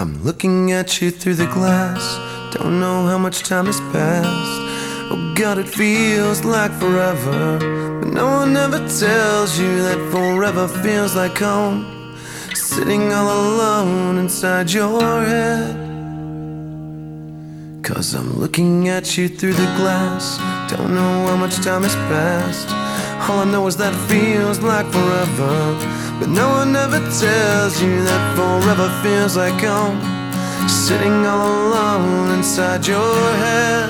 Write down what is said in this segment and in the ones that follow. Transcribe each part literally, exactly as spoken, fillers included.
I'm looking at you through the glass. Don't know how much time has passed. Oh God, it feels like forever, but no one ever tells you that forever feels like home. Sitting all alone inside your head. Cause I'm looking at you through the glass. Don't know how much time has passed. All I know is that it feels like forever, but no one ever tells you that forever feels like home. Sitting all alone inside your head.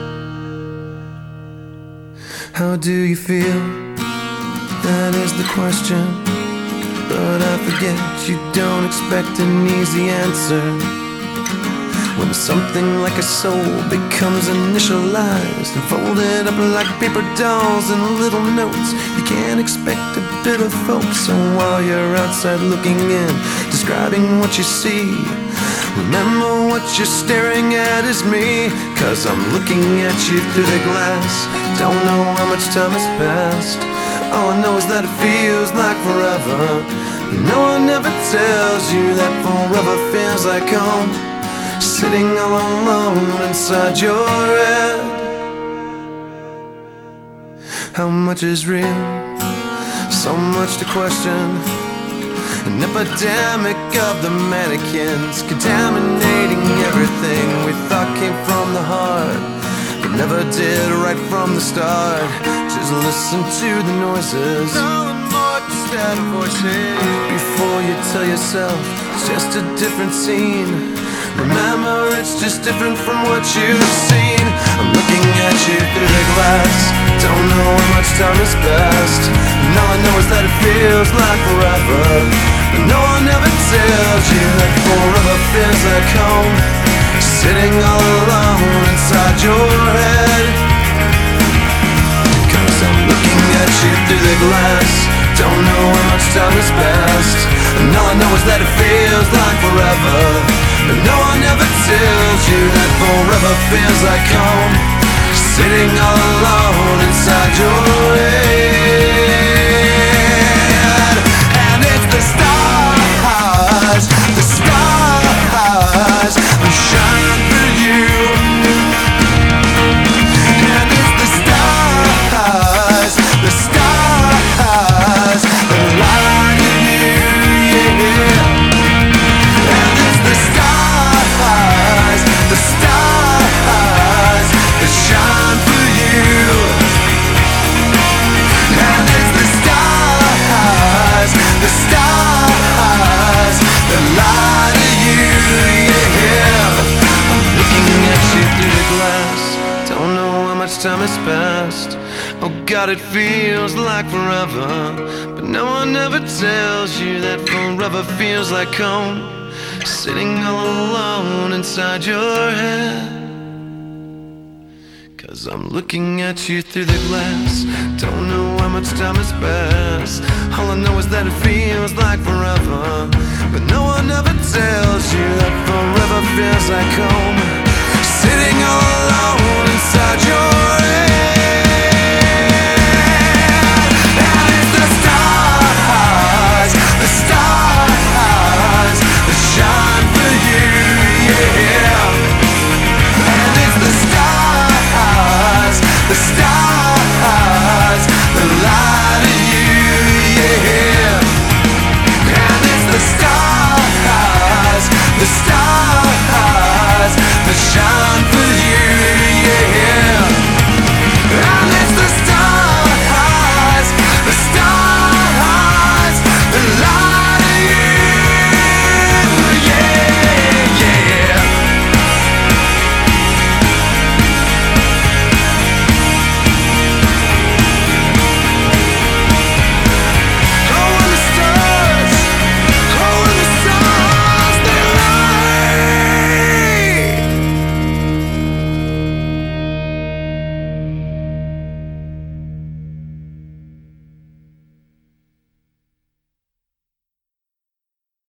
How do you feel? That is the question. But I forget you don't expect an easy answer. When something like a soul becomes initialized and folded up like paper dolls and little notes, you can't expect a bit of folks. So while you're outside looking in, describing what you see, remember what you're staring at is me. Cause I'm looking at you through the glass. Don't know how much time has passed. All I know is that it feels like forever, but no one ever tells you that forever feels like home. Sitting all alone inside your head. How much is real? So much to question. An epidemic of the mannequins, contaminating everything we thought came from the heart, but never did right from the start. Just listen to the noises, instead of voices, before you tell yourself it's just a different scene. Remember, it's just different from what you've seen. I'm looking at you through the glass. Don't know how much time has passed, and all I know is that it feels like forever, but no one ever tells you that forever feels like home. Sitting all alone inside your head. Cause I'm looking at you through the glass. Don't know how much time has passed, and all I know is that it feels like forever, but no one ever tells you that forever feels like home. Sitting all alone inside your head. And it's the stars, the stars that shine for you. And it's the stars, the stars that light you, yeah. And it's the stars, the stars that shine for you. And it's the stars, the stars that light you, yeah. I'm looking at you through the glass. Don't know how much time has passed. Oh God, it feels like forever, but no one ever tells you that forever feels like home. Sitting all alone inside your head. Cause I'm looking at you through the glass. Don't know how much time has passed. All I know is that it feels like forever, but no one ever tells you that forever feels like home. Sitting all alone